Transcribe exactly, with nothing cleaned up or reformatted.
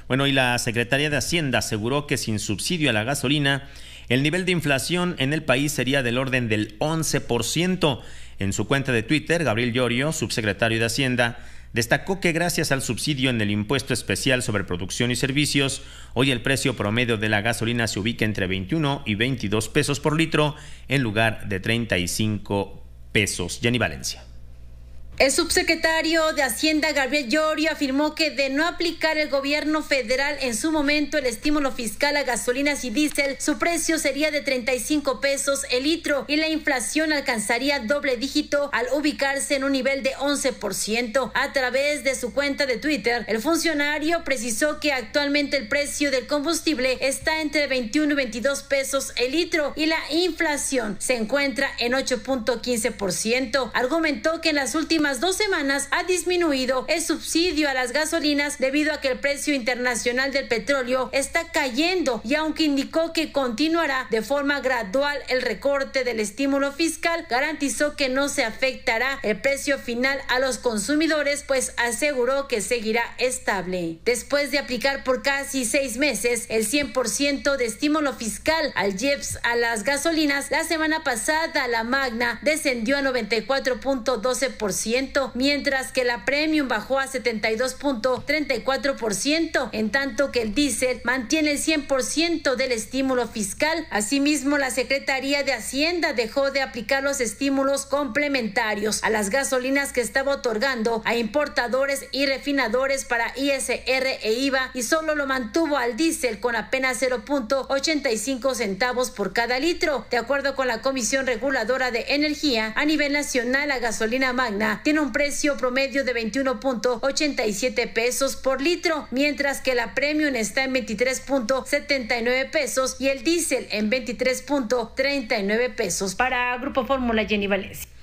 Bueno, y la Secretaría de Hacienda aseguró que sin subsidio a la gasolina, el nivel de inflación en el país sería del orden del once por ciento. En su cuenta de Twitter, Gabriel Llorio, subsecretario de Hacienda, destacó que gracias al subsidio en el impuesto especial sobre producción y servicios, hoy el precio promedio de la gasolina se ubica entre veintiuno y veintidós pesos por litro en lugar de treinta y cinco pesos. Jenny Valencia. El subsecretario de Hacienda, Gabriel Llorio, afirmó que de no aplicar el gobierno federal en su momento el estímulo fiscal a gasolinas y diésel, su precio sería de treinta y cinco pesos el litro y la inflación alcanzaría doble dígito al ubicarse en un nivel de once por ciento. A través de su cuenta de Twitter, el funcionario precisó que actualmente el precio del combustible está entre veintiuno y veintidós pesos el litro y la inflación se encuentra en ocho punto quince por ciento. Argumentó que en las últimas dos semanas ha disminuido el subsidio a las gasolinas debido a que el precio internacional del petróleo está cayendo, y aunque indicó que continuará de forma gradual el recorte del estímulo fiscal, garantizó que no se afectará el precio final a los consumidores, pues aseguró que seguirá estable. Después de aplicar por casi seis meses el cien por ciento de estímulo fiscal al I E P S a las gasolinas, la semana pasada la Magna descendió a noventa y cuatro punto doce por ciento, mientras que la Premium bajó a setenta y dos punto treinta y cuatro por ciento, en tanto que el diésel mantiene el cien por ciento del estímulo fiscal. Asimismo, la Secretaría de Hacienda dejó de aplicar los estímulos complementarios a las gasolinas que estaba otorgando a importadores y refinadores para I S R e I V A, y solo lo mantuvo al diésel con apenas cero punto ochenta y cinco centavos por cada litro. De acuerdo con la Comisión Reguladora de Energía, a nivel nacional la gasolina Magna tiene un precio promedio de veintiuno punto ochenta y siete pesos por litro, mientras que la Premium está en veintitrés punto setenta y nueve pesos y el diésel en veintitrés punto treinta y nueve pesos. Para Grupo Fórmula, Jenny Valencia.